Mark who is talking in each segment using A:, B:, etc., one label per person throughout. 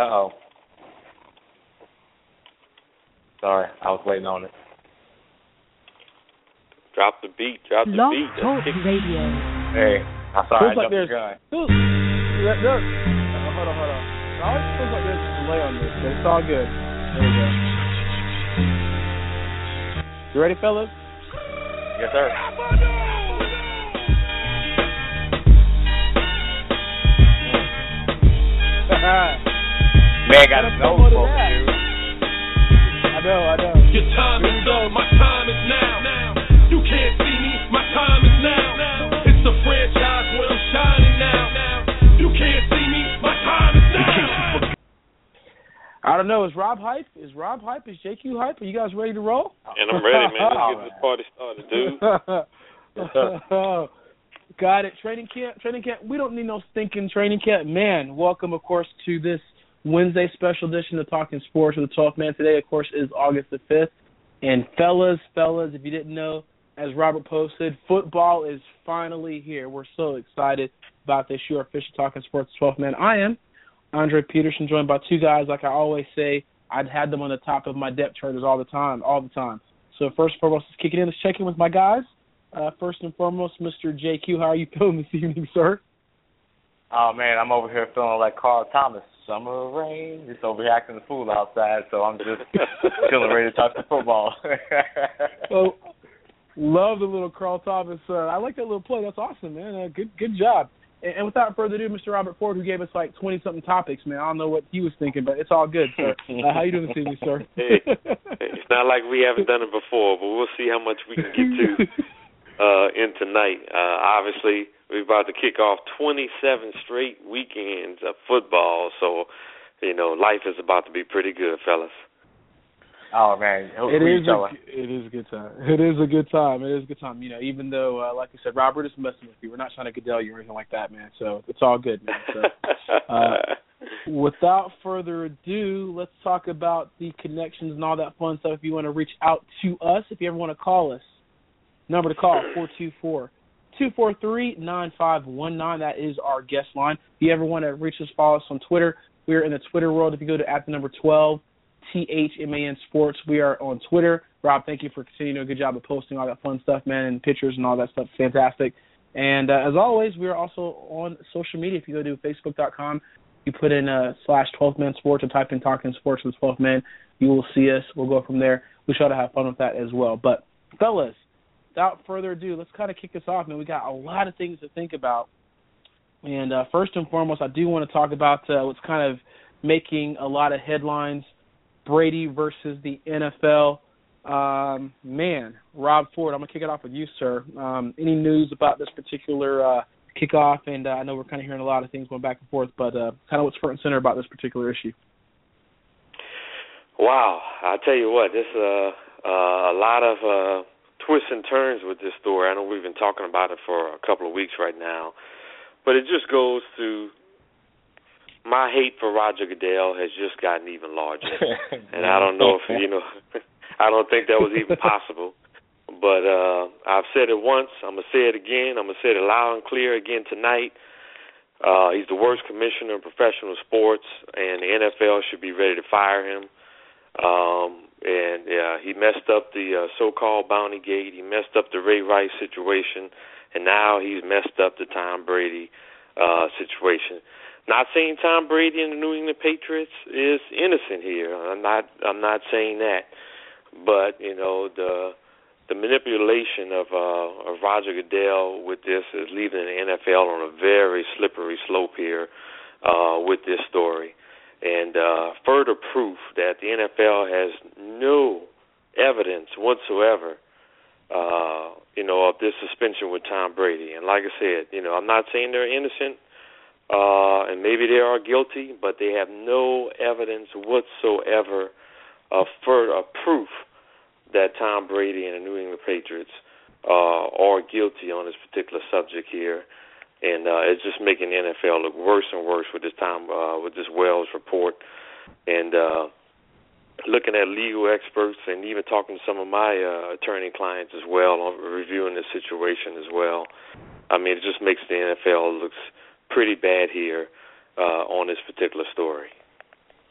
A: Uh-oh. Sorry, I was waiting on it.
B: Drop the beat.
C: Blog Talk Radio.
A: Hey, I'm sorry, I jumped the gun.
D: Hold on. It always feels like there's a delay on this, but it's all good. There we go. You ready, fellas?
A: Yes, sir. Man got his nose broken, dude.
D: I know.
E: Your time is up, my time is now. You can't see me, my time is now. It's the franchise when I'm shining now. You can't see me, my time is now.
D: I don't know. Is Rob hype? Is JQ hype? Are you guys ready to roll?
B: And I'm ready, man. Let's get this party started, dude.
A: Yes, sir.
D: Got it. Training camp. We don't need no stinking training camp. Man, welcome, of course, to this Wednesday special edition of Talking Sports with the 12th Man. Today, of course, is August the 5th. And fellas, if you didn't know, as Robert posted, football is finally here. We're so excited about this. Your official Talking Sports 12th Man. I am Andre Peterson, joined by two guys. Like I always say, I'd had them on the top of my depth charters all the time. So first and foremost, let's kick it in. Let's check in with my guys. First and foremost, Mr. JQ, how are you feeling this evening, sir?
A: Oh, man, I'm over here feeling like Carl Thomas. Summer rain, just over here acting the fool outside, so I'm just feeling ready to talk some football.
D: Well, love the little Carl Thomas. I like that little play. That's awesome, man. Good job. And without further ado, Mr. Robert Ford, who gave us like 20-something topics, man. I don't know what he was thinking, but it's all good, sir. How you doing this evening, sir?
B: Hey, it's not like we haven't done it before, but we'll see how much we can get to in tonight. Obviously, we're about to kick off 27 straight weekends of football, so, life is about to be pretty good, fellas.
A: Oh, man.
D: It is a good time. It is a good time. Even though, like I said, Robert is messing with you. We're not trying to Goodell you or anything like that, man. So it's all good, man. So, without further ado, let's talk about the connections and all that fun stuff. If you want to reach out to us, if you ever want to call us, number to call, 424-243-9519. That is our guest line. If you ever want to reach us, follow us on Twitter. We're in the Twitter world. If you go to @12, THMAN Sports. We are on Twitter. Rob, thank you for continuing to do a good job of posting all that fun stuff, man, and pictures and all that stuff. Fantastic. And as always, we are also on social media. If you go to Facebook.com, you put in /12th Man Sports or type in Talking Sports with 12th Man, you will see us. We'll go from there. We try to have fun with that as well. But, fellas, without further ado, let's kind of kick this off, man. We got a lot of things to think about. And first and foremost, I do want to talk about what's kind of making a lot of headlines, Brady versus the NFL. Man, Rob Ford, I'm going to kick it off with you, sir. Any news about this particular kickoff? And I know we're kind of hearing a lot of things going back and forth, but kind of what's front and center about this particular issue?
B: Wow. I'll tell you what, there's a lot of twists and turns with this story. I know we've been talking about it for a couple of weeks right now, but it just goes to my hate for Roger Goodell has just gotten even larger. And I don't know if, I don't think that was even possible. But I've said it once. I'm going to say it again. I'm going to say it loud and clear again tonight. He's the worst commissioner in professional sports, and the NFL should be ready to fire him. He messed up the so-called Bounty Gate. He messed up the Ray Rice situation, and now he's messed up the Tom Brady situation. Not saying Tom Brady and the New England Patriots is innocent here. I'm not saying that, but the manipulation of Roger Goodell with this is leaving the NFL on a very slippery slope here with this story, and further proof that the NFL has no evidence whatsoever, of this suspension with Tom Brady. And like I said, I'm not saying they're innocent. And maybe they are guilty, but they have no evidence whatsoever of proof that Tom Brady and the New England Patriots are guilty on this particular subject here. And it's just making the NFL look worse and worse with this Wells report. And looking at legal experts and even talking to some of my attorney clients as well on reviewing the situation as well. I mean, it just makes the NFL looks pretty bad here on this particular story.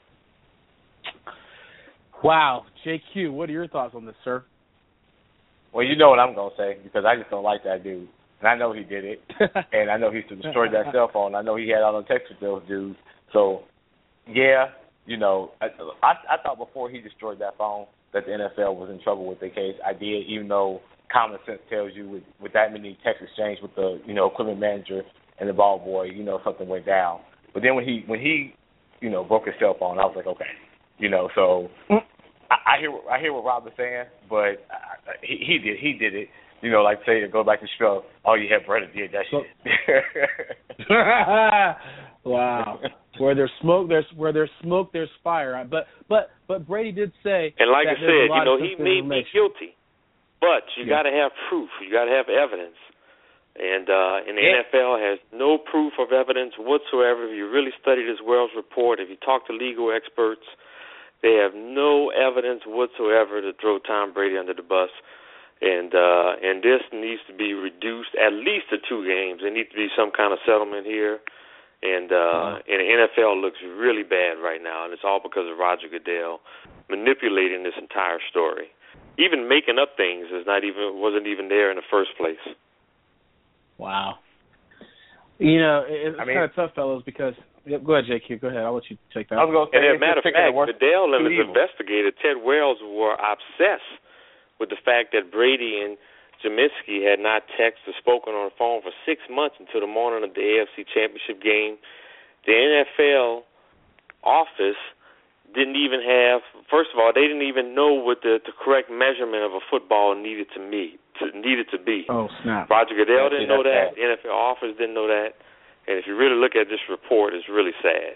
D: Wow. JQ, what are your thoughts on this, sir?
A: Well, you know what I'm going to say, because I just don't like that dude. And I know he did it. And I know he destroyed that cell phone. I know he had all the texts with those dudes. So, yeah, you know, I thought before he destroyed that phone that the NFL was in trouble with the case. I did, even though common sense tells you with that many text exchange with the, you know, equipment manager and the ball boy, you know, something went down. But then when he you know, broke his cell phone, I was like, okay. You know, so I hear what Rob is saying, but he did it. You know, like say, go back to Strub. Oh, yeah, Brady did that shit.
D: Wow. Where there's smoke, there's fire. But Brady did say.
B: And like I said, you know, he may be guilty, but you got to have proof. You got to have evidence. And the NFL has no proof of evidence whatsoever. If you really study this Wells report, if you talk to legal experts, they have no evidence whatsoever to throw Tom Brady under the bus. And this needs to be reduced at least to 2 games. There needs to be some kind of settlement here. And the NFL looks really bad right now, and it's all because of Roger Goodell manipulating this entire story. Even making up things wasn't even there in the first place.
D: Wow. You know, it's kind of tough, fellas, because go ahead, JQ. Go ahead. I'll let you take that.
A: I was going to say,
B: and as a matter of fact, Goodell and his investigator, Ted Wells, were obsessed with the fact that Brady and Jaminski had not texted or spoken on the phone for 6 months until the morning of the AFC Championship game. The NFL office didn't even have, first of all, they didn't even know what the correct measurement of a football needed to be.
D: Oh, snap.
B: Roger Goodell didn't know that. The NFL office didn't know that. And if you really look at this report, it's really sad.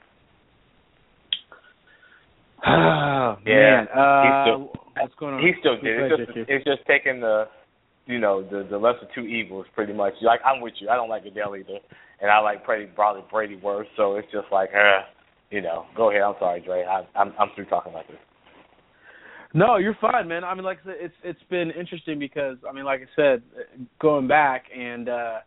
D: Oh,
A: yeah.
D: Man. What's going on?
A: He still did it. It's just taking the lesser 2 evils, pretty much. Like, I'm with you. I don't like Goodell either. And I like Brady worse. So it's just like, you know, go ahead. I'm sorry, Dre. I'm through talking like this.
D: No, you're fine, man. I mean, like I said, it's been interesting because, I mean, like I said, going back and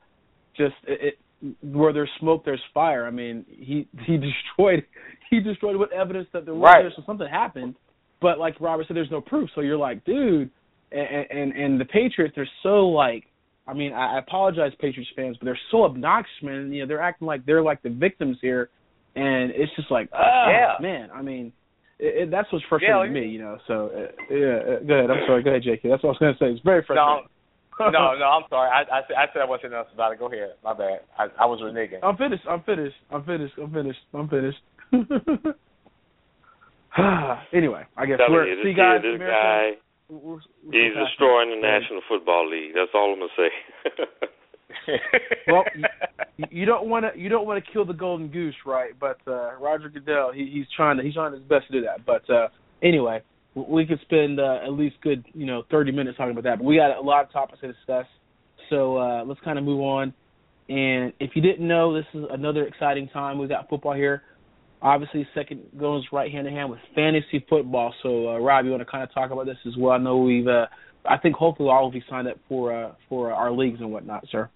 D: where there's smoke, there's fire. I mean, he destroyed what evidence that there was there, so something happened. But like Robert said, there's no proof. So you're like, dude, and the Patriots, they're so like, I mean, I apologize, Patriots fans, but they're so obnoxious, man. You know, they're acting like they're like the victims here, and it's just like, man. I mean, that's what's frustrating to me, you know. So go ahead. I'm sorry. Go ahead, JK. That's what I was going to say. It's very frustrating.
A: No, I'm sorry. I said I wasn't else about it. Go ahead. My bad. I was reneging.
D: I'm finished. Anyway, I guess
B: see you guys. This guy, he's destroying the National Football League. That's all I'm gonna say.
D: Well, you don't want to kill the golden goose, right? But Roger Goodell, he's trying his best to do that. But anyway, we could spend at least good 30 minutes talking about that. But we got a lot of topics to discuss, so let's kind of move on. And if you didn't know, this is another exciting time. We've got football here. Obviously, second goes right hand in hand with fantasy football. So, Rob, you want to kind of talk about this as well? I know I think hopefully all of you signed up for our leagues and whatnot, sir.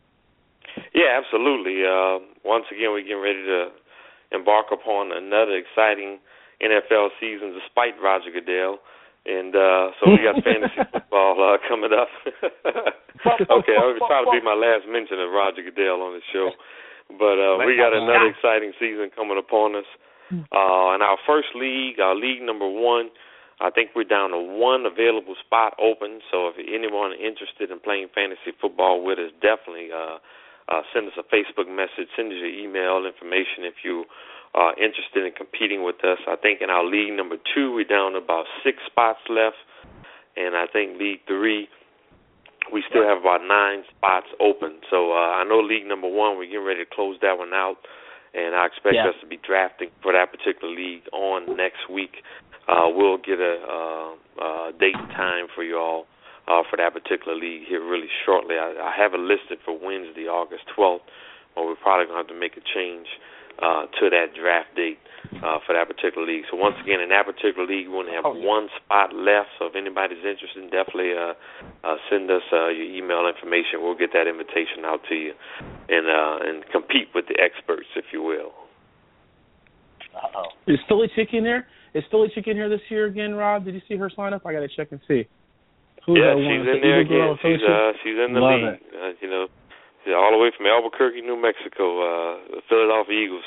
B: Yeah, absolutely. Once again, we're getting ready to embark upon another exciting NFL season despite Roger Goodell. And so we got fantasy football coming up. Okay, I was trying to be my last mention of Roger Goodell on the show. But we got another exciting season coming upon us. In our first league, our league number 1, I think we're down to 1 available spot open. So if anyone interested in playing fantasy football with us, definitely send us a Facebook message, send us your email information if you are interested in competing with us. I think in our league number 2, we're down to about 6 spots left. And I think league 3, we still have about 9 spots open. So I know league number 1, we're getting ready to close that one out, and I expect us to be drafting for that particular league on next week. We'll get a date and time for you all for that particular league here really shortly. I have it listed for Wednesday, August 12th, but we're probably going to have to make a change to that draft date for that particular league. So once again, in that particular league, we only have 1 spot left. So if anybody's interested, definitely send us your email information. We'll get that invitation out to you and compete with the experts, if you will.
D: Is Philly Chicken there? Is Philly Chick in here this year again, Rob? Did you see her sign up? I got to check and see.
B: She's in there again. She's in the league. All the way from Albuquerque, New Mexico, Philadelphia Eagles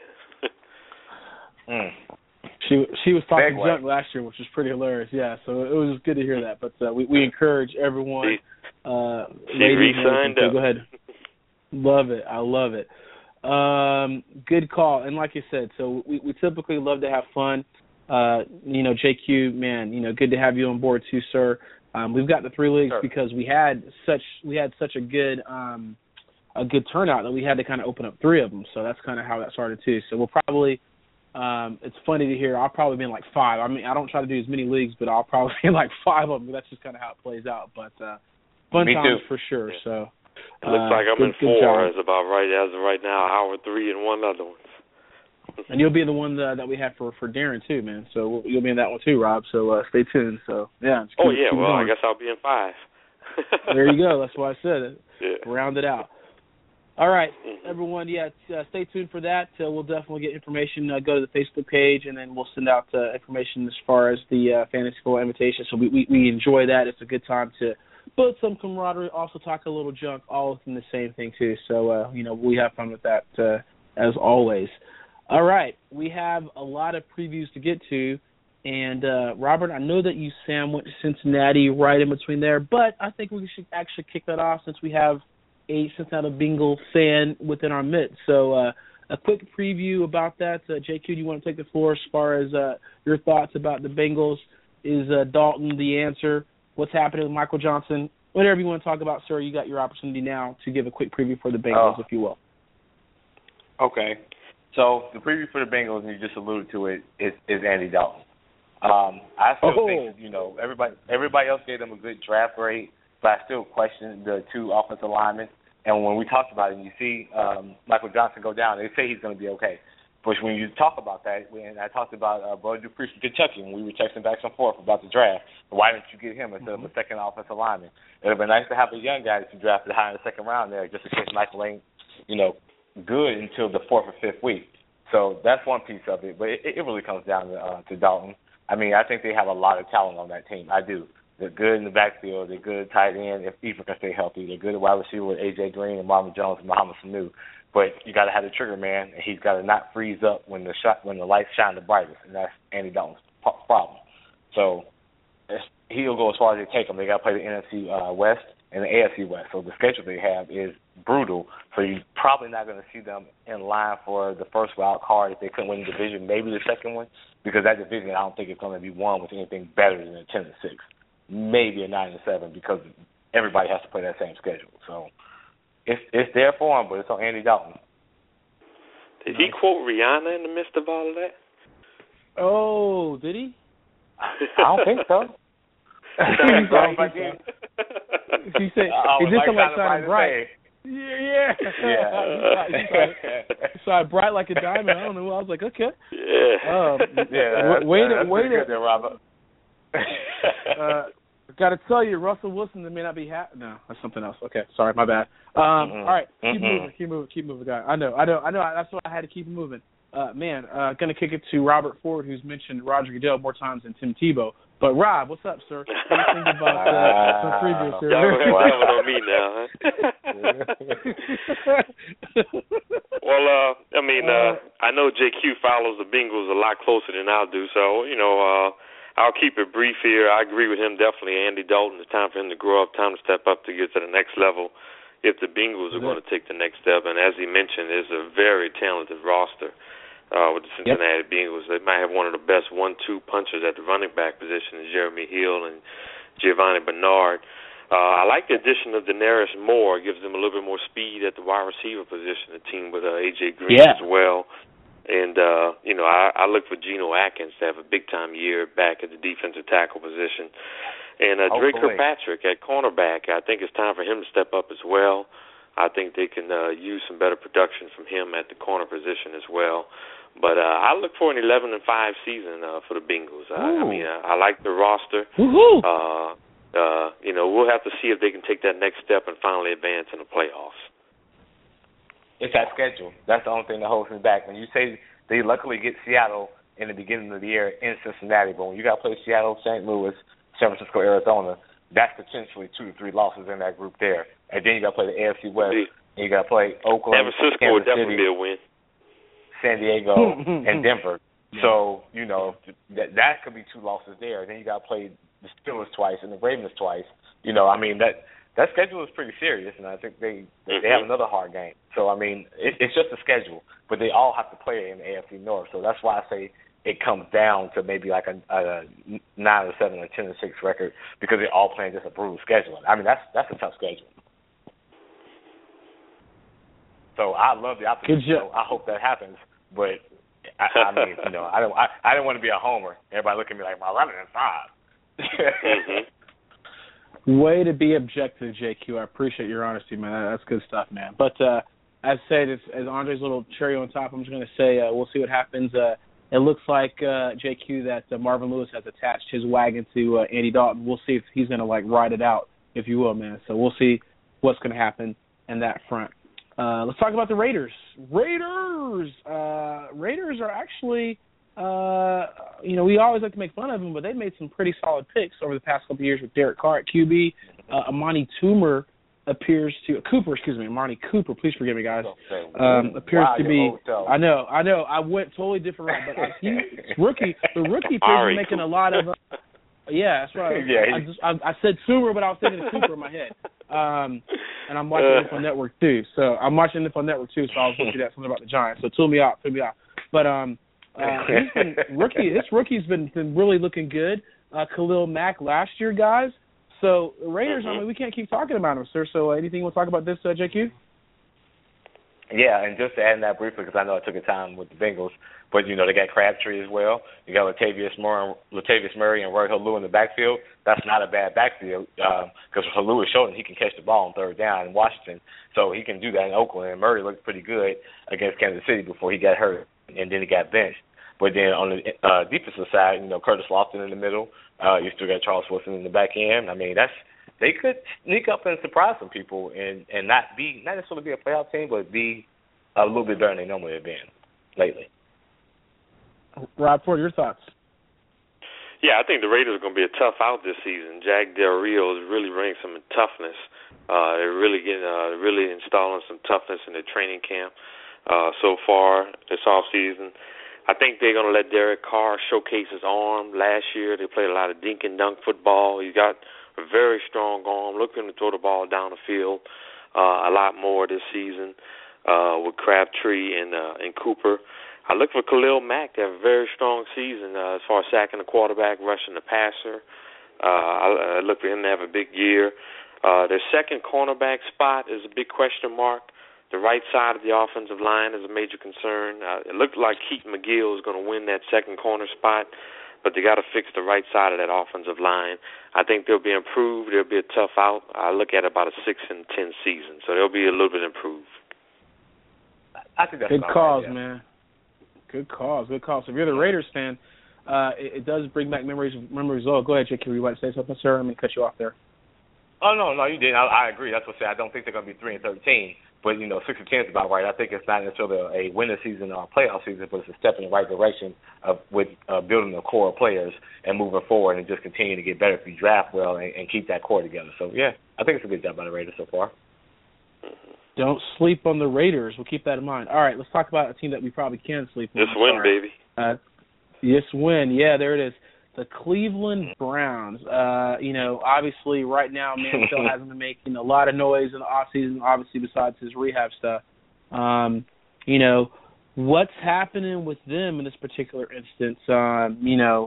B: fan.
D: She was talking junk last year, which was pretty hilarious. Yeah, so it was good to hear that. But we encourage everyone.
B: She re-signed up.
D: Go ahead. Love it. I love it. Good call. And like you said, so we typically love to have fun. JQ, man, good to have you on board too, sir. We've got the 3 leagues because we had such a good turnout that we had to kind of open up 3 of them. So that's kind of how that started too. So we'll probably it's funny to hear. I'll probably be in like 5. I mean, I don't try to do as many leagues, but I'll probably be in like 5 of them. That's just kind of how it plays out. But fun times for sure. Yeah. So
B: it looks like I'm in 4 as of right now. Hour 3 and 1 other one.
D: And you'll be the one that we have for Darren too, man. So you'll be in that one too, Rob. So stay tuned. So yeah.
B: Well, I guess I'll be in 5.
D: There you go. That's why I said it. Yeah. Round it out. All right, everyone. Yeah, stay tuned for that. We'll definitely get information. Go to the Facebook page, and then we'll send out information as far as the fantasy football invitation. So we enjoy that. It's a good time to build some camaraderie. Also talk a little junk, all within the same thing too. So we have fun with that as always. All right, we have a lot of previews to get to, and Robert, I know that you sandwiched Cincinnati right in between there, but I think we should actually kick that off since we have a Cincinnati Bengal fan within our midst. So a quick preview about that. JQ, do you want to take the floor as far as your thoughts about the Bengals? Is Dalton the answer? What's happening with Michael Johnson? Whatever you want to talk about, sir, you got your opportunity now to give a quick preview for the Bengals, if you will.
A: Okay. So the preview for the Bengals, and you just alluded to it, is Andy Dalton. I still think everybody else gave them a good draft grade, but I still question the 2 offensive linemen. And when we talked about it, and you see Michael Johnson go down, they say he's going to be okay. But when you talk about that, when I talked about Bud Dupree from Kentucky, when we were texting back and forth about the draft, why didn't you get him instead of a second offensive lineman? It would have been nice to have a young guy that you drafted high in the 2nd round there, just in case Michael ain't, good until the 4th or 5th week. So that's one piece of it, but it really comes down to Dalton. I mean, I think they have a lot of talent on that team. I do. They're good in the backfield. They're good tight end if Eaper can stay healthy. They're good at wide receiver with A.J. Green and Marvin Jones and Muhammad Sanu. But you got to have the trigger man, and he's got to not freeze up when the lights shine the brightest, and that's Andy Dalton's problem. So he'll go as far as they take him. They got to play the NFC West and the AFC West. So the schedule they have is brutal. So you're probably not going to see them in line for the first wild card if they couldn't win the division, maybe the second one, because that division I don't think it's going to be won with anything better than a 10-6, maybe a 9-7, because everybody has to play that same schedule. So it's there for him, but it's on Andy Dalton.
B: Did he quote Rihanna in the midst of all of that?
D: Oh, did he?
A: I don't think so.
D: He said he did something like shining bright. Yeah. So bright like a diamond. I don't know. I was like, okay.
B: Yeah.
D: Wait a
A: good there, Robert.
D: Got to tell you, Russell Wilson may not be happy. No, that's something else. Okay, sorry, my bad. All right, keep moving, guy. I know. That's why I had to keep moving. Going to kick it to Robert Ford, who's mentioned Roger Goodell more times than Tim Tebow. But Rob, what's up, sir? What do you think about some previews, sir?
B: Y'all on me now, huh? Well, I know JQ follows the Bengals a lot closer than I do, so I'll keep it brief here. I agree with him definitely. Andy Dalton, it's time for him to grow up, time to step up to get to the next level if the Bengals are going to take the next step. And as he mentioned, it's a very talented roster with the Cincinnati Bengals. They might have one of the best 1-2 punchers at the running back position in Jeremy Hill and Giovanni Bernard. I like the addition of Daenerys Moore. It gives them a little bit more speed at the wide receiver position, the team with A.J. Green as well. And, I look for Geno Atkins to have a big-time year back at the defensive tackle position. And Drake Kirkpatrick at cornerback, I think it's time for him to step up as well. I think they can use some better production from him at the corner position as well. But I look for an 11-5 season for the Bengals. I like the roster. We'll have to see if they can take that next step and finally advance in the playoffs.
A: It's that schedule. That's the only thing that holds me back. When you say they luckily get Seattle in the beginning of the year in Cincinnati. But when you got to play Seattle, St. Louis, San Francisco, Arizona, that's potentially 2 to 3 losses in that group there. And then you got to play the AFC West, and you got to play Oakland,
B: San Francisco
A: Kansas
B: would definitely
A: City,
B: be a win.
A: San Diego, and Denver. Yeah. So, that could be 2 losses there. Then you got to play the Steelers twice and the Ravens twice. That schedule is pretty serious, and I think they have another hard game. So, it's just a schedule, but they all have to play in the AFC North. So that's why I say it comes down to maybe like a 9-7 or 10-6 record because they're all playing just a brutal schedule. That's a tough schedule. So I love the optimism. I hope that happens, but I didn't want to be a homer. Everybody look at me like, "My running in 5."
D: Way to be objective, JQ. I appreciate your honesty, man. That's good stuff, man. But as said, as Andre's little cherry on top, I'm just going to say we'll see what happens. It looks like, JQ, that Marvin Lewis has attached his wagon to Andy Dalton. We'll see if he's going to, ride it out, if you will, man. So we'll see what's going to happen in that front. Let's talk about the Raiders. Raiders are actually, we always like to make fun of them, but they made some pretty solid picks over the past couple of years with Derek Carr at QB. Amani Cooper, please forgive me, guys. Appears to be. I know. I went totally different route, but the rookie appears to be making a lot of. Yeah, that's right. Yeah, I said Cooper, but I was thinking of Cooper in my head. And I'm watching NFL Network too. So I was looking at something about the Giants. So tool me out. But this rookie's been really looking good. Khalil Mack last year, guys. So the Raiders, we can't keep talking about them, sir. So anything you want to talk about this, JQ?
A: Yeah, and just to add that briefly, because I know I took a time with the Bengals, but, they got Crabtree as well. You got Latavius Murray and Roy Halou in the backfield. That's not a bad backfield because Halou has shown he can catch the ball on third down in Washington, so he can do that in Oakland. And Murray looked pretty good against Kansas City before he got hurt, and then he got benched. But then on the defensive side, Curtis Lofton in the middle. You still got Charles Wilson in the back end. They could sneak up and surprise some people and not necessarily be a playoff team, but be a little bit better than they normally have been lately.
D: Rob Ford, your thoughts?
B: Yeah, I think the Raiders are going to be a tough out this season. Jack Del Rio is really bringing some toughness. They're really really installing some toughness in their training camp so far this offseason. I think they're going to let Derek Carr showcase his arm. Last year, they played a lot of dink and dunk football. He got a very strong arm. Look for him to throw the ball down the field a lot more this season with Crabtree and Cooper. I look for Khalil Mack to have a very strong season as far as sacking the quarterback, rushing the passer. I look for him to have a big year. Their second cornerback spot is a big question mark. The right side of the offensive line is a major concern. It looked like Keaton McGill is going to win that second corner spot, but they got to fix the right side of that offensive line. I think they'll be improved. They'll be a tough out. I look at about a 6-10 season, so they'll be a little bit improved.
A: I think that's
D: good cause, right, man. Good cause. So if you're the Raiders fan, it does bring back memories. Oh, go ahead, Jake. You want to say something, sir? I'm going to cut you off there.
A: Oh, no, you didn't. I agree. That's what I said. I don't think they're going to be 3-13. But, 6-10 is about right. I think it's not necessarily a winning season or a playoff season, but it's a step in the right direction with building a core of players and moving forward and just continue to get better if you draft well and keep that core together. So, yeah, I think it's a good job by the Raiders so far.
D: Don't sleep on the Raiders. We'll keep that in mind. All right, let's talk about a team that we probably can sleep on.
B: Just win, baby.
D: Yes, win. Yeah, there it is. The Cleveland Browns. Obviously right now, Manziel hasn't been making a lot of noise in the offseason, obviously besides his rehab stuff. What's happening with them in this particular instance? I'm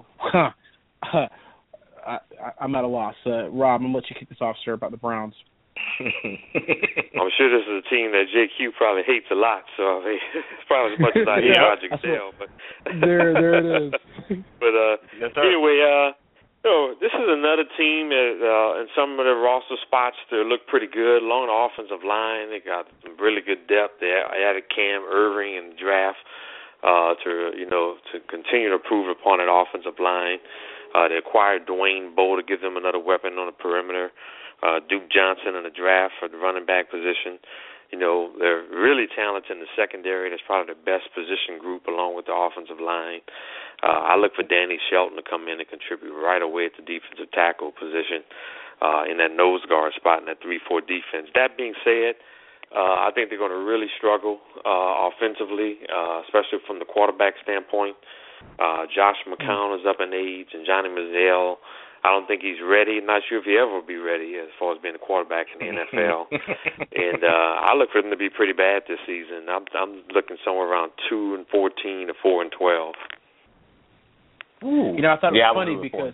D: at a loss. Rob, I'm going to let you kick this off, sir, about the Browns.
B: I'm sure this is a team that JQ probably hates a lot, so it's probably as much as I hate Roger Goodell. But
D: there it is.
B: But anyway, this is another team that in some of their roster spots they look pretty good. Along the offensive line, they got some really good depth. They added Cam Irving in the draft to continue to improve upon that offensive line. They acquired Dwayne Bowe to give them another weapon on the perimeter. Duke Johnson in the draft for the running back position. They're really talented in the secondary. That's probably the best position group along with the offensive line. I look for Danny Shelton to come in and contribute right away at the defensive tackle position in that nose guard spot in that 3-4 defense. That being said, I think they're going to really struggle offensively, especially from the quarterback standpoint. Josh McCown is up in age, and Johnny Manziel, I don't think he's ready. I'm not sure if he ever will be ready as far as being a quarterback in the NFL. And I look for them to be pretty bad this season. I'm looking somewhere around 2-14 or 4-12.
D: Ooh. I thought it was funny because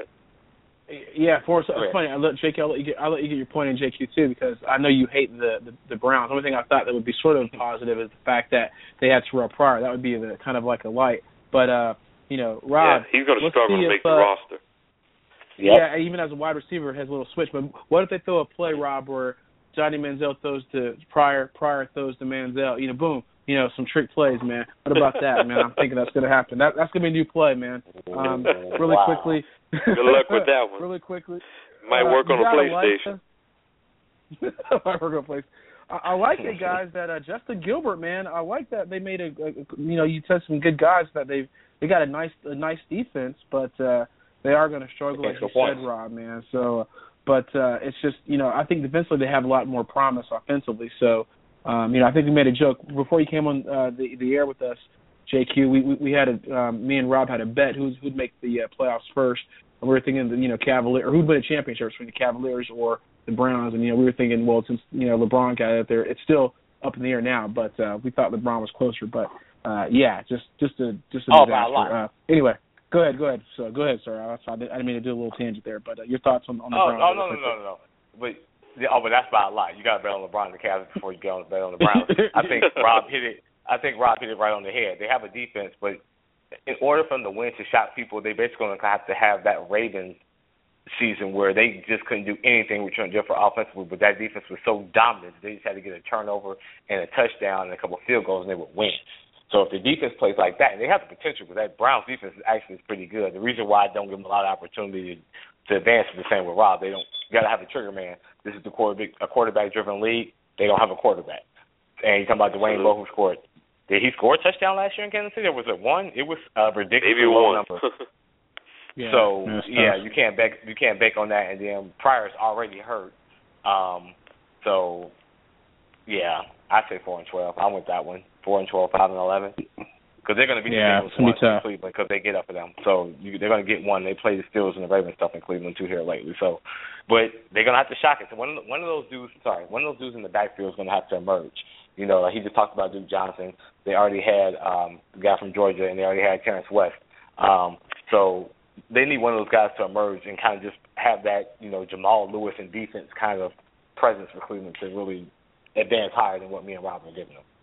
D: it's funny. I'll let you get your point in JQ too, because I know you hate the Browns. The only thing I thought that would be sort of positive is the fact that they had Terrell Pryor. That would be the kind of like a light. But Rob,
B: he's going to struggle to make the roster.
D: Yep. Yeah, even as a wide receiver, has a little switch. But what if they throw a play, Rob, where Johnny Manziel throws to Pryor throws to Manziel? Boom. Some trick plays, man. What about that, man? I'm thinking that's going to happen. That's going to be a new play, man. Really quickly.
B: Good luck with that one.
D: Really quickly.
B: Might work on a PlayStation.
D: Might work on a PlayStation. I like it, guys. That Justin Gilbert, man. I like that they made you said some good guys that they got a nice defense, but they are going to struggle, like you said, Rob, man. So, but it's just I think defensively they have a lot more promise offensively. So, I think we made a joke before you came on the air with us, JQ. We had me and Rob had a bet who'd make the playoffs first. And we were thinking Cavaliers, or who'd win a championship between the Cavaliers or the Browns. And we were thinking, well, since LeBron got it there, it's still up in the air now. But we thought LeBron was closer. But just a disaster. Anyway. Go ahead. So go ahead, sir. I didn't mean to do a little tangent there, but your thoughts on the Browns?
A: No. But that's by a lot. You got to bet on LeBron and the Cavs before you bet on the Browns. I think Rob hit it right on the head. They have a defense, but in order for them to win, to shock people, they basically going to have to have that Ravens season where they just couldn't do anything with different offensively, but that defense was so dominant they just had to get a turnover and a touchdown and a couple of field goals and they would win. So if the defense plays like that, and they have the potential, because that Browns defense actually is pretty good. The reason why I don't give them a lot of opportunity to advance is the same with Rob. You got to have a trigger man. This is a quarterback-driven league. They don't have a quarterback. And you're talking about Dwayne Lowe, who scored. Did he score a touchdown last year in Kansas City, or was it one? It was a ridiculously low number. You can't bank on that. And then Pryor's already hurt. I say 4-12. I went that one. 4-12, 5-11, because they're going to be the ones in Cleveland because they get up for them. So they're going to get one. They play the Steelers and the Ravens stuff in Cleveland too here lately. So, but they're going to have to shock it. So one of those dudes in the backfield is going to have to emerge. Like he just talked about Duke Johnson. They already had the guy from Georgia, and they already had Terrence West. So they need one of those guys to emerge and kind of just have that Jamal Lewis and defense kind of presence for Cleveland to really advance higher than what me and Rob are giving them.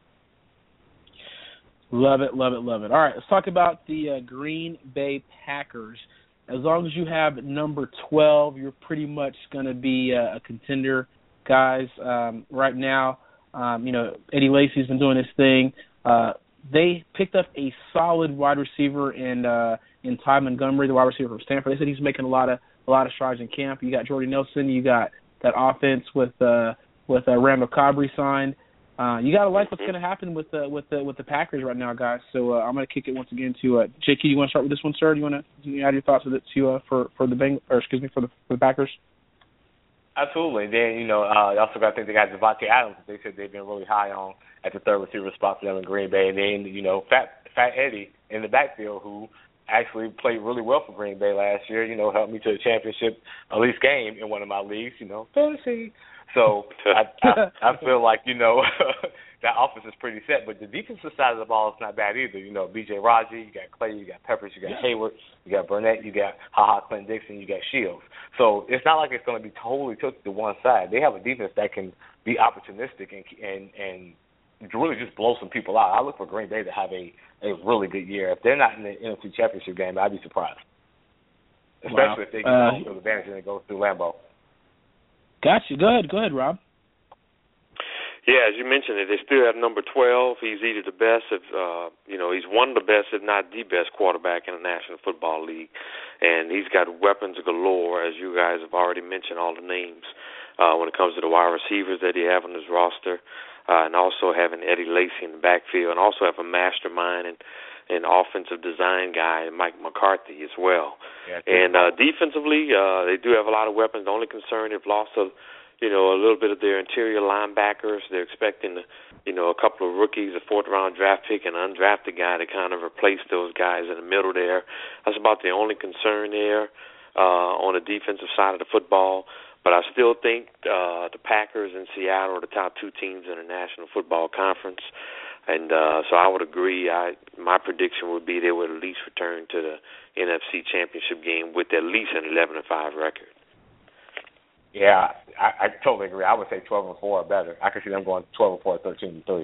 D: Love it. All right, let's talk about the Green Bay Packers. As long as you have number 12, you're pretty much going to be a contender, guys. Right now, Eddie Lacy's been doing his thing. They picked up a solid wide receiver in Ty Montgomery, the wide receiver from Stanford. They said he's making a lot of strides in camp. You got Jordy Nelson. You got that offense with Randall Cobb signed. You got to like what's going to happen with the Packers right now, guys. So I'm going to kick it once again to JQ. You want to start with this one, sir? Do you want to add your thoughts with it for the Packers?
A: Absolutely. Then I also got to think they got Devontae Adams. They said they've been really high on at the third receiver spot for them in Green Bay. And then Fat Eddie in the backfield, who actually played really well for Green Bay last year. Helped me to a championship at least game in one of my leagues. Fantasy. So I feel like, that offense is pretty set. But the defensive side of the ball is not bad either. B.J. Raji, you got Clay, you got Peppers, you got Hayward, you got Burnett, you got Clinton Dixon, you got Shields. So it's not like it's going to be totally tilted to one side. They have a defense that can be opportunistic and really just blow some people out. I look for Green Bay to have a really good year. If they're not in the NFC Championship game, I'd be surprised. Especially if they get home field advantage and it goes through Lambeau.
D: Gotcha. Go ahead, Rob.
B: Yeah, as you mentioned, they still have number 12. He's either the best, he's one of the best, if not the best quarterback in the National Football League. And he's got weapons galore, as you guys have already mentioned all the names when it comes to the wide receivers that he have on his roster. and also having Eddie Lacy in the backfield, and also have a mastermind and an offensive design guy, Mike McCarthy, as well.
A: Yeah,
B: and defensively, they do have a lot of weapons. The only concern, they've lost a little bit of their interior linebackers. They're expecting, a couple of rookies, a fourth-round draft pick, and an undrafted guy to kind of replace those guys in the middle there. That's about the only concern there on the defensive side of the football. But I still think the Packers and Seattle are the top two teams in the National Football Conference. And so I would agree. My prediction would be they would at least return to the NFC Championship game with at least an 11-5 record.
A: Yeah, I totally agree. I would say 12-4 or better. I could see them going 12-4, 13-3.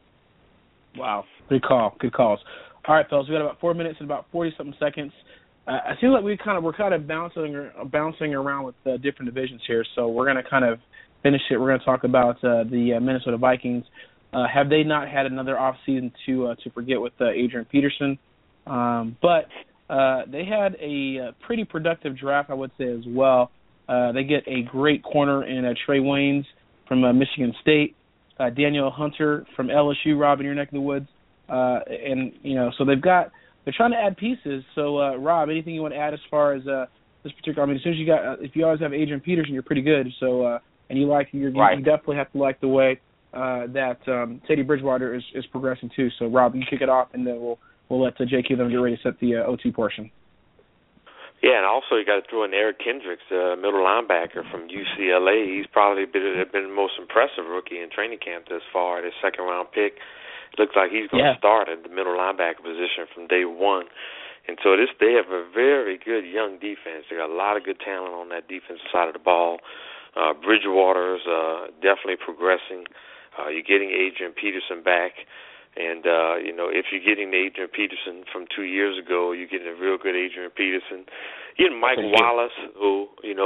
D: Wow, good call. Good calls. All right, fellas, we got about 4 minutes and about 40-something seconds. I feel like we're kind of bouncing around with different divisions here, so we're going to kind of finish it. We're going to talk about the Minnesota Vikings. Have they not had another off season to forget with Adrian Peterson? But they had a pretty productive draft, I would say, as well. They get a great corner in Trey Waynes from Michigan State, Daniel Hunter from LSU, Rob, in your neck of the woods, and so they're trying to add pieces. So Rob, anything you want to add as far as this particular? I mean, as soon as if you always have Adrian Peterson, you're pretty good. So and you definitely have to like the way that Teddy Bridgewater is progressing too. So Rob, you kick it off, and then we'll let JQ them get ready to set the OT portion.
B: Yeah, and also you got to throw in Eric Kendricks, middle linebacker from UCLA. He's probably been the most impressive rookie in training camp thus far. His second-round pick. It looks like he's going to start at the middle linebacker position from day one. And so they have a very good young defense. They got a lot of good talent on that defensive side of the ball. Bridgewater's definitely progressing. You're getting Adrian Peterson back. And, if you're getting Adrian Peterson from 2 years ago, you're getting a real good Adrian Peterson. You're getting Mike Wallace, who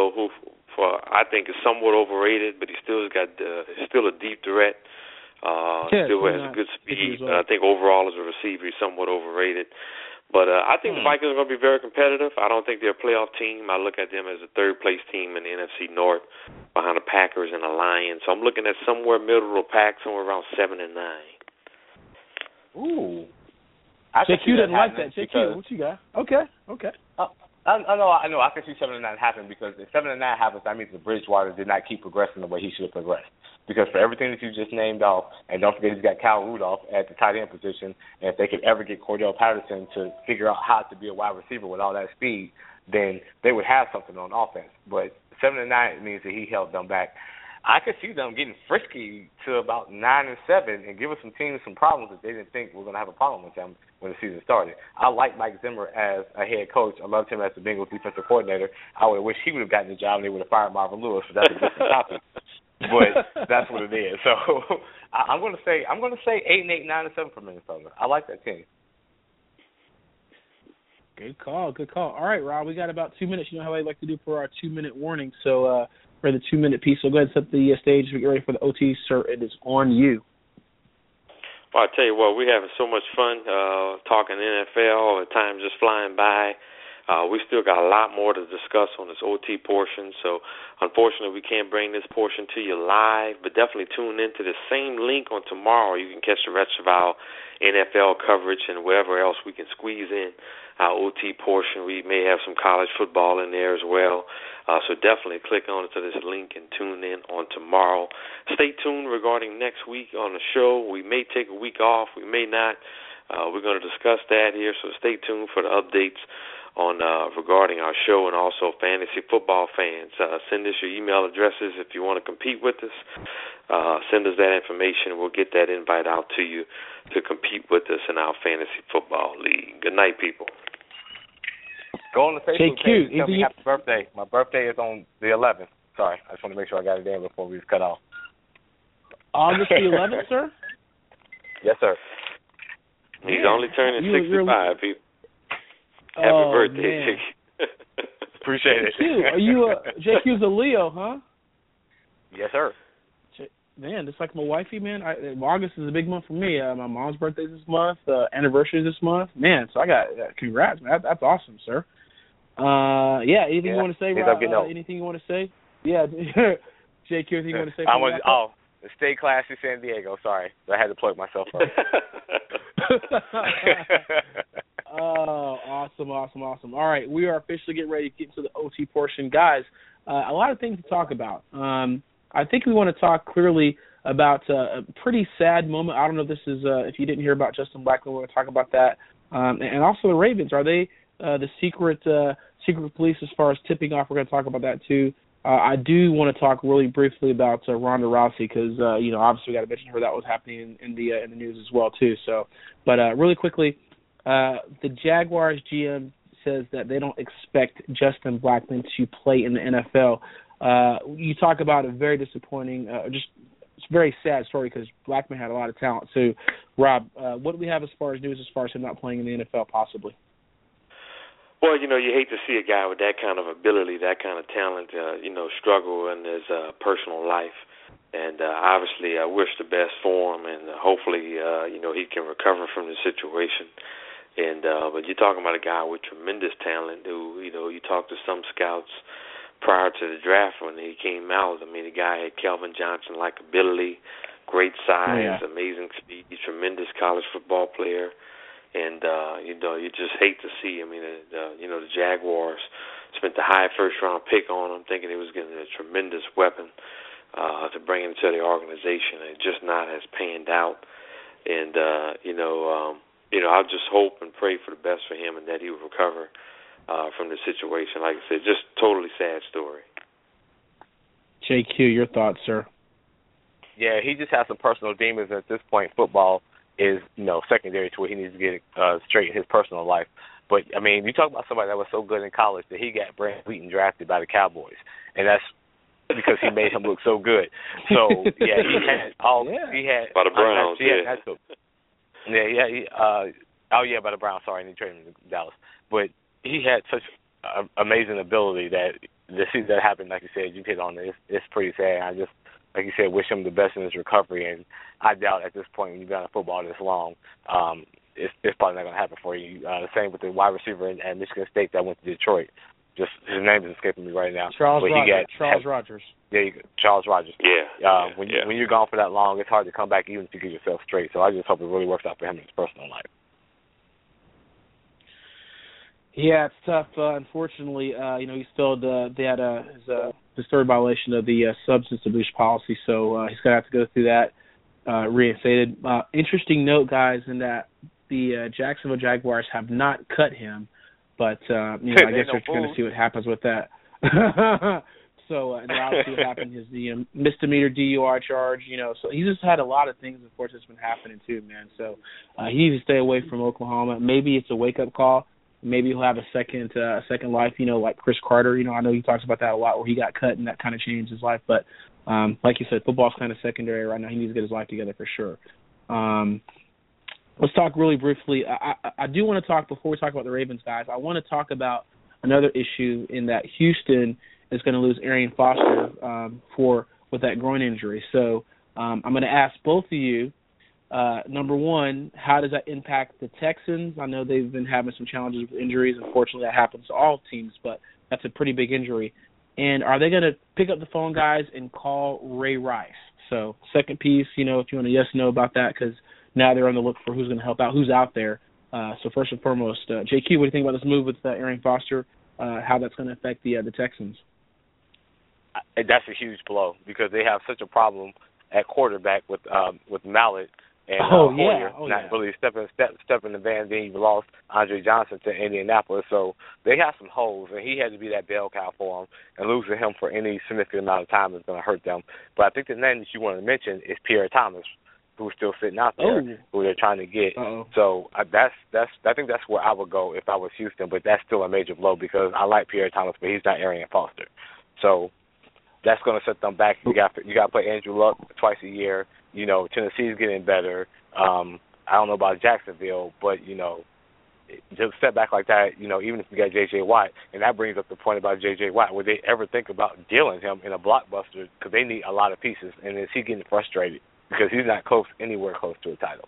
B: I think is somewhat overrated, but he still still a deep threat. Still has a good speed. I think overall as a receiver, he's somewhat overrated. But I think the Vikings are going to be very competitive. I don't think they're a playoff team. I look at them as a third-place team in the NFC North behind the Packers and the Lions. So I'm looking at somewhere middle of the pack, somewhere around 7-9.
A: Ooh.
D: JQ didn't like that. JQ, what you got? Okay.
A: I know. I can see 7-9 happen because if 7-9 happens, that means the Bridgewater did not keep progressing the way he should have progressed. Because for everything that you just named off, and don't forget he's got Kyle Rudolph at the tight end position, and if they could ever get Cordell Patterson to figure out how to be a wide receiver with all that speed, then they would have something on offense. But 7-9 means that he held them back. I could see them getting frisky to about 9-7 and giving some teams some problems that they didn't think were going to have a problem with them when the season started. I like Mike Zimmer as a head coach. I loved him as the Bengals defensive coordinator. I would wish he would have gotten the job and they would have fired Marvin Lewis, but that's a different topic. But that's what it is. So I'm going to say 8-8, 9-7 for Minnesota. I like that team.
D: Good call. All right, Rob, we got about 2 minutes. You know how I like to do for our 2-minute warning. So for the 2-minute piece, so go ahead and set the stage. We get ready for the OT, sir. It is on you.
B: Well, I tell you what, we're having so much fun talking NFL. The time's just flying by. We still got a lot more to discuss on this OT portion, so unfortunately we can't bring this portion to you live, but definitely tune into the same link on tomorrow. You can catch the rest of our NFL coverage and wherever else we can squeeze in our OT portion. We may have some college football in there as well, so definitely click on to this link and tune in on tomorrow. Stay tuned regarding next week on the show. We may take a week off, we may not. We're going to discuss that here, so stay tuned for the updates on regarding our show and also fantasy football fans. Send us your email addresses if you want to compete with us. Send us that information. We'll get that invite out to you to compete with us in our fantasy football league. Good night, people.
A: Go on the Facebook page and tell me
D: happy
A: birthday. My birthday is on the 11th. Sorry, I just want to make sure I got it in before we was cut off.
D: August the 11th, sir?
A: Yes, sir.
B: He's only turning 65, people. Happy birthday, JQ.
A: Appreciate it.
D: JQ, are you JQ's a Leo, huh?
A: Yes, sir.
D: Man, just like my wifey, man. August is a big month for me. My mom's birthday this month, anniversary this month. Man, so I got congrats, man. That's awesome, sir. Anything you want to say, Rob? Anything you want to say? Yeah, JQ, anything you want to say?
A: Stay classy, San Diego. Sorry, I had to plug myself up.
D: Oh, awesome. All right, we are officially getting ready to get into the OT portion. Guys, a lot of things to talk about. I think we want to talk clearly about a pretty sad moment. I don't know if this is, if you didn't hear about Justin Blackmon, we're going to talk about that. And also the Ravens. Are they the secret police as far as tipping off? We're going to talk about that too. I do want to talk really briefly about Ronda Rousey because, obviously we got to mention her. That was happening in the news as well too. So, but really quickly, the Jaguars GM says that they don't expect Justin Blackmon to play in the NFL. You talk about a very disappointing, it's a very sad story because Blackmon had a lot of talent. So, Rob, what do we have as far as news as far as him not playing in the NFL possibly?
B: Well, you hate to see a guy with that kind of ability, that kind of talent, struggle in his personal life. And obviously I wish the best for him, and hopefully, he can recover from the situation. And but you're talking about a guy with tremendous talent who, you talk to some scouts prior to the draft when he came out. I mean, the guy had Calvin Johnson-like ability, great size, amazing speed, tremendous college football player. And, you just hate to see, the Jaguars spent the high first-round pick on him thinking he was getting a tremendous weapon to bring into the organization. It just not has panned out. And, I'll just hope and pray for the best for him and that he will recover from the situation. Like I said, just totally sad story.
D: JQ, your thoughts, sir?
A: Yeah, he just has some personal demons. At this point, football is, secondary to what he needs to get straight in his personal life. But, you talk about somebody that was so good in college that he got Brandon Wheaton drafted by the Cowboys. And that's because he made him look so good. So, yeah, he had all – he had –
B: by the Browns,
A: by the Browns, sorry, and he traded him to Dallas. But he had such amazing ability that to see that happen, like you said, you hit on it, it's pretty sad. I just, like you said, wish him the best in his recovery, and I doubt at this point when you've been in football this long, it's probably not going to happen for you. The same with the wide receiver at Michigan State that went to Detroit. Just his name is escaping me right now.
D: Charles Rogers.
A: Yeah, Charles Rogers.
B: Yeah.
A: When you're gone for that long, it's hard to come back even if you get yourself straight. So I just hope it really works out for him in his personal life.
D: Yeah, it's tough. Unfortunately, he still they had his third violation of the substance abuse policy, so he's gonna have to go through that reinstated. Interesting note, guys, in that the Jacksonville Jaguars have not cut him, but I guess we're going to see what happens with that. So and obviously what happened is the misdemeanor DUI charge. So he's just had a lot of things, of course, that's been happening too, man. So he needs to stay away from Oklahoma. Maybe it's a wake up call. Maybe he'll have a second life, like Chris Carter. I know he talks about that a lot, where he got cut and that kind of changed his life. But like you said, football's kind of secondary right now. He needs to get his life together for sure. Let's talk really briefly. I do want to talk, before we talk about the Ravens, guys, I want to talk about another issue in that Houston is going to lose Arian Foster with that groin injury. So I'm going to ask both of you, number one, how does that impact the Texans? I know they've been having some challenges with injuries. Unfortunately, that happens to all teams, but that's a pretty big injury. And are they going to pick up the phone, guys, and call Ray Rice? So second piece, if you want to yes, no about that, because now they're on the look for who's going to help out, who's out there. So first and foremost, JQ, what do you think about this move with Arian Foster, how that's going to affect the Texans?
A: That's a huge blow because they have such a problem at quarterback with Mallett and Hoyer really stepping the van. Then you lost Andre Johnson to Indianapolis, so they have some holes, and he had to be that bell cow for them. And losing him for any significant amount of time is going to hurt them. But I think the name that you want to mention is Pierre Thomas, who's still sitting out there, who they're trying to get. So I think that's where I would go if I was Houston. But that's still a major blow because I like Pierre Thomas, but he's not Arian Foster. So that's going to set them back. You got to play Andrew Luck twice a year. Tennessee's getting better. I don't know about Jacksonville, but just step back like that. Even if you got J.J. Watt, and that brings up the point about J.J. Watt. Would they ever think about dealing him in a blockbuster? Because they need a lot of pieces, and is he getting frustrated because he's not anywhere close to a title?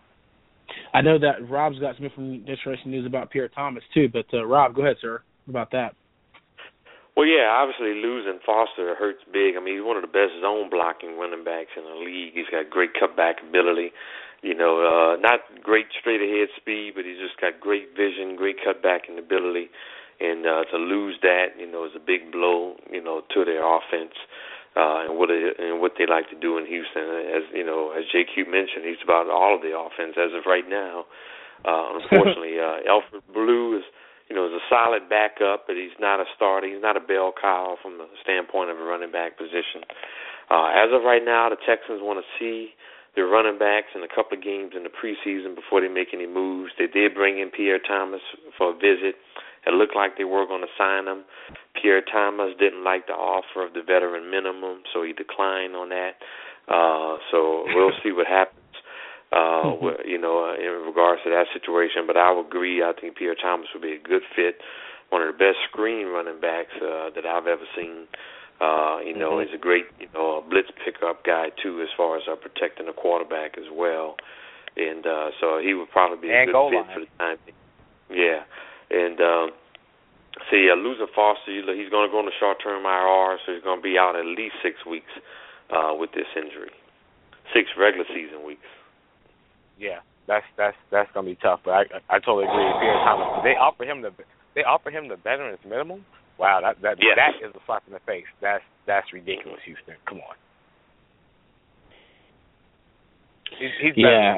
D: I know that Rob's got some interesting news about Pierre Thomas too, but Rob, go ahead, sir. What about that?
B: Well, yeah, obviously losing Foster hurts big. I mean, he's one of the best zone blocking running backs in the league. He's got great cutback ability. Not great straight ahead speed, but he's just got great vision, great cutbacking ability. And to lose that, is a big blow, to their offense and what they like to do in Houston. As JQ mentioned, he's about all of the offense as of right now. Unfortunately, Alfred Blue is a solid backup, but he's not a starter. He's not a bell cow from the standpoint of a running back position. As of right now, the Texans want to see their running backs in a couple of games in the preseason before they make any moves. They did bring in Pierre Thomas for a visit. It looked like they were going to sign him. Pierre Thomas didn't like the offer of the veteran minimum, so he declined on that. So we'll see what happens. In regards to that situation, but I would agree. I think Pierre Thomas would be a good fit, one of the best screen running backs that I've ever seen. He's a great, blitz pickup guy too, as far as protecting the quarterback as well, and so he would probably be a good fit for the time being. Yeah, and losing Foster, he's going to go on the short-term IR, so he's going to be out at least 6 weeks with this injury, 6 regular season weeks.
A: Yeah, that's gonna be tough. But I totally agree with Pierre Thomas. They offer him the veterans minimum. Wow, that is a slap in the face. That's ridiculous, Houston. Come on. He's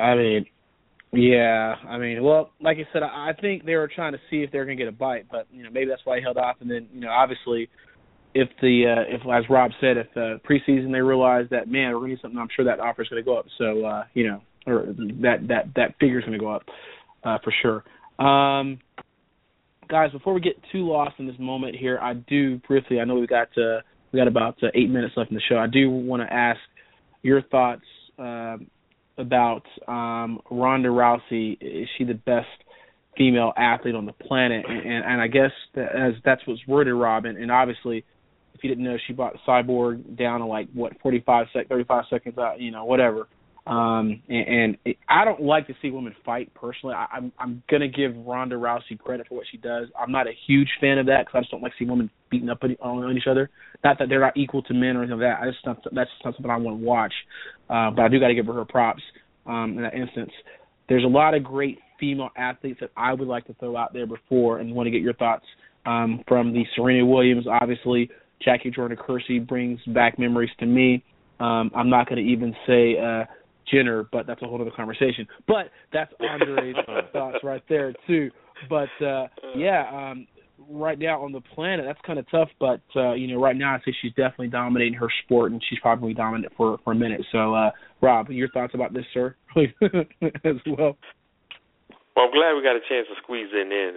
D: well, like I said, I think they were trying to see if they were gonna get a bite, but maybe that's why he held off. And then obviously, if as Rob said, if preseason they realize that we're gonna need something, I'm sure that offer's gonna go up. So or that figure's going to go up for sure. Guys, before we get too lost in this moment here, I do briefly, I know we got about 8 minutes left in the show. I do want to ask your thoughts about Ronda Rousey. Is she the best female athlete on the planet? And I guess that's what's worded, Rob. And obviously, if you didn't know, she brought Cyborg down to 35 seconds, whatever. And I don't like to see women fight personally. I'm gonna give Ronda Rousey credit for what she does. I'm not a huge fan of that because I just don't like seeing women beating up on each other. Not that they're not equal to men or anything like that. That's not something I want to watch. But I do got to give her props in that instance. There's a lot of great female athletes that I would like to throw out there before, and want to get your thoughts from the Serena Williams. Obviously, Jackie Jordan-Kersee brings back memories to me. I'm not going to even say Jenner, but that's a whole other conversation. But that's Andre's thoughts right there too. But right now on the planet, that's kind of tough. But right now I say she's definitely dominating her sport, and she's probably dominant for a minute. So, Rob, your thoughts about this, sir, as well?
B: Well, I'm glad we got a chance to squeeze it in.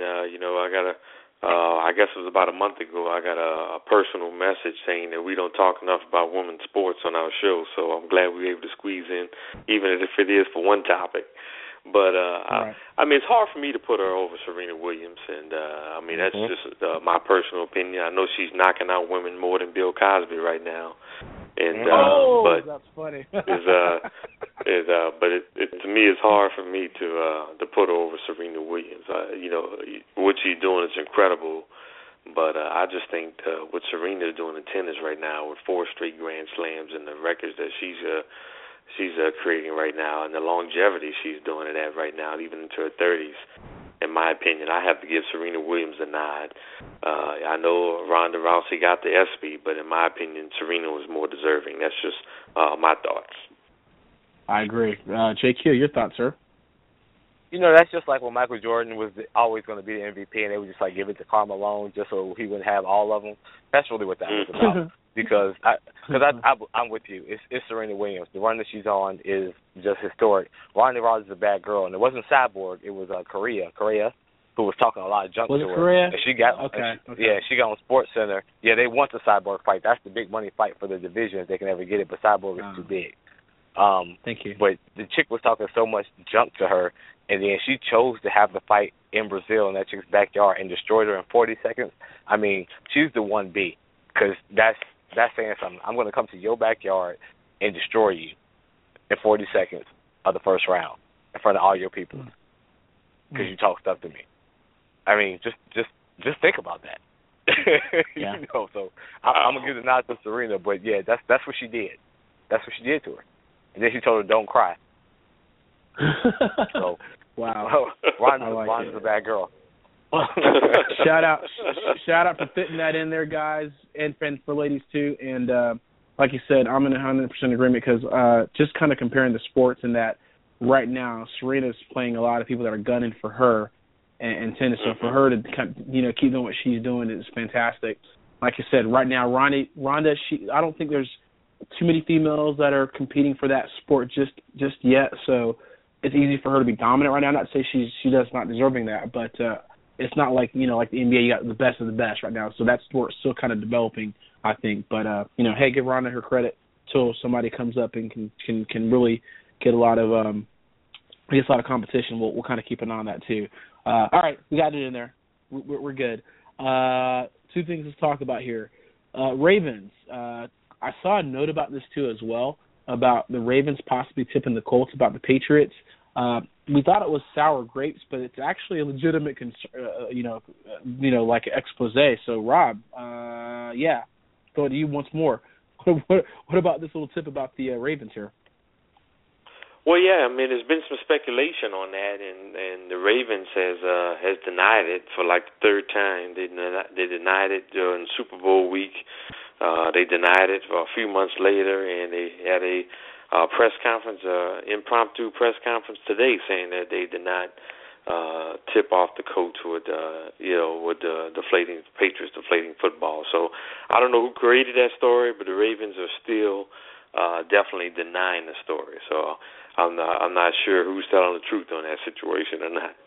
B: I guess it was about a month ago, I got a personal message saying that we don't talk enough about women's sports on our show, so I'm glad we were able to squeeze in, even if it is for one topic. But, right. It's hard for me to put her over Serena Williams, and, that's just my personal opinion. I know she's knocking out women more than Bill Cosby right now. And
D: that's funny.
B: But to me, it's hard for me to put her over Serena Williams. What she's doing is incredible, but I just think what Serena is doing in tennis right now with 4 straight Grand Slams and the records that she's creating right now, and the longevity she's doing it at right now, even into her 30s. In my opinion, I have to give Serena Williams a nod. I know Ronda Rousey got the ESPY, but in my opinion, Serena was more deserving. That's just my thoughts.
D: I agree. JQ, your thoughts, sir?
A: That's just like when Michael Jordan was always going to be the MVP, and they would just give it to Karl Malone just so he wouldn't have all of them. That's really what that was about. Because I'm with you. It's Serena Williams. The run that she's on is just historic. Ronda Rousey is a bad girl, and it wasn't Cyborg. It was Correa, who was talking a lot of junk to her.
D: Was it Correa?
A: And she got Yeah, she got on SportsCenter. Yeah, they want the Cyborg fight. That's the big money fight for the division if they can ever get it. But Cyborg is too big.
D: Thank you.
A: But the chick was talking so much junk to her, and then she chose to have the fight in Brazil in that chick's backyard and destroyed her in 40 seconds. She's the 1B, because that's saying something. I'm going to come to your backyard and destroy you in 40 seconds of the first round in front of all your people because you talk stuff to me. Just think about that.
D: Yeah.
A: go. So I'm gonna give the nod to Serena, but yeah, that's what she did. That's what she did to her, and then she told her don't cry. So
D: wow,
A: Ronda's a bad girl.
D: shout out for fitting that in there, guys, and for ladies too. And like you said, I'm in 100% agreement because just kind of comparing the sports in that right now, Serena's playing a lot of people that are gunning for her and tennis. So for her to keep doing what she's doing is fantastic. Like I said, right now, Ronda, I don't think there's too many females that are competing for that sport just yet. So it's easy for her to be dominant right now. Not to say she does not deserving that, but it's not like like the NBA, you got the best of the best right now. So that sport's still kind of developing, I think. But hey, give Ronda her credit till somebody comes up and can really get a lot of competition. We'll kind of keep an eye on that too. All right, we got it in there. We're good. Two things to talk about here. Ravens. I saw a note about this too as well, about the Ravens possibly tipping the Colts about the Patriots. We thought it was sour grapes, but it's actually a legitimate, like an expose. So, Rob, go to you once more. What about this little tip about the Ravens here?
B: Well, yeah, I mean, there's been some speculation on that, and the Ravens has denied it for like the third time. They denied it during Super Bowl week. They denied it for a few months later, and they had a press conference, impromptu press conference today, saying that they did not tip off the coach with the Patriots deflating football. So I don't know who created that story, but the Ravens are still definitely denying the story. So I'm not sure who's telling the truth on that situation or not.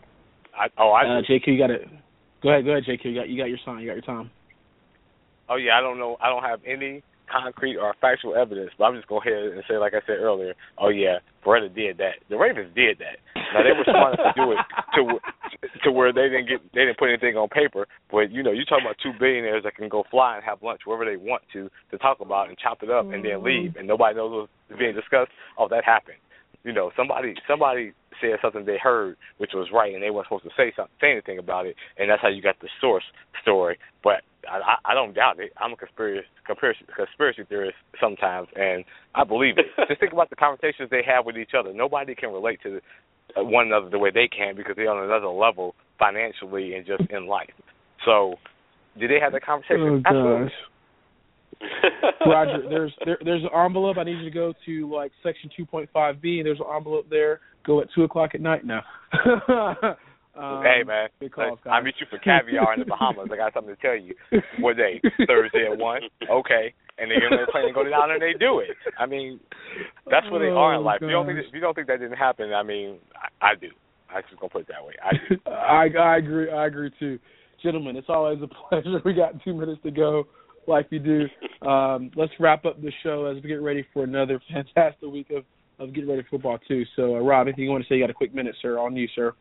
D: JQ, you got it. Go ahead, JQ. You got your time. You got your time.
A: Oh yeah, I don't know. I don't have any concrete or factual evidence, but I'm just going ahead and say, like I said earlier, oh yeah, Beretta did that. The Ravens did that. Now they were smart enough to do it to where they didn't put anything on paper. But you're talking about two billionaires that can go fly and have lunch wherever they want to talk about and chop it up and then leave, and nobody knows what's being discussed. Oh, that happened. Somebody said something they heard which was right, and they weren't supposed to say anything about it, and that's how you got the source story. But I don't doubt it. I'm a conspiracy theorist sometimes, and I believe it. Just think about the conversations they have with each other. Nobody can relate to one another the way they can because they're on another level financially and just in life. So, did they have that conversation?
D: Oh, gosh. Roger, there's an envelope. I need you to go to like section 2.5B. There's an envelope there. Go at 2:00 at night. No.
A: Hey man,
D: calls,
A: I meet you for caviar in the Bahamas. I got something to tell you. What day? Thursday at 1. Okay, and they're gonna plan to go down and they do it. I mean, that's where they are in life. If you don't think that didn't happen, I mean, I do. I'm just gonna put it that way. I do.
D: I agree too, gentlemen. It's always a pleasure. We got 2 minutes to go. Like we do. Let's wrap up the show as we get ready for another fantastic week of getting ready for football too. So, Rob, anything you want to say? You got a quick minute, sir. On you, sir.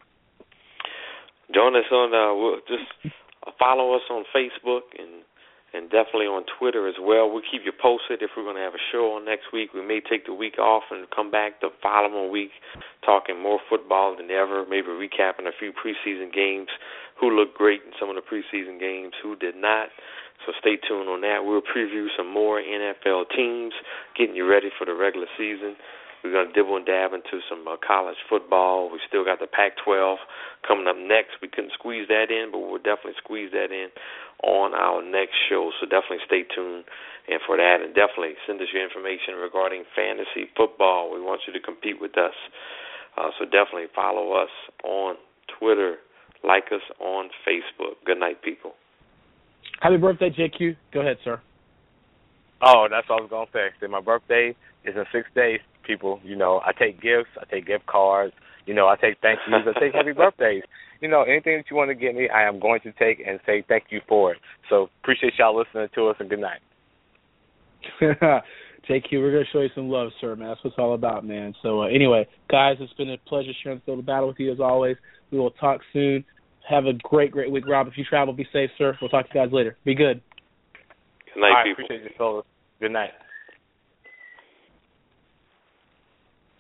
B: Join us on just follow us on Facebook and definitely on Twitter as well. We'll keep you posted if we're going to have a show on next week. We may take the week off and come back the following week talking more football than ever, maybe recapping a few preseason games, who looked great in some of the preseason games, who did not. So stay tuned on that. We'll preview some more NFL teams, getting you ready for the regular season. We're going to dibble and dab into some college football. We still got the Pac-12 coming up next. We couldn't squeeze that in, but we'll definitely squeeze that in on our next show. So definitely stay tuned and for that. And definitely send us your information regarding fantasy football. We want you to compete with us. So definitely follow us on Twitter. Like us on Facebook. Good night, people.
D: Happy birthday, JQ. Go ahead, sir.
A: Oh, that's what I was going to say. My birthday is in 6 days, people. I take gifts. I take gift cards. I take thank yous. I take happy birthdays. Anything that you want to get me, I am going to take and say thank you for it. So appreciate y'all listening to us, and good night.
D: JQ, we're going to show you some love, sir, man. That's what it's all about, man. So anyway, guys, it's been a pleasure sharing the battle with you as always. We will talk soon. Have a great week, Rob. If you travel, be safe, sir. We'll talk to you guys later. Be good.
B: Good night,
A: all right,
B: people.
A: Appreciate you, fellas. Good night.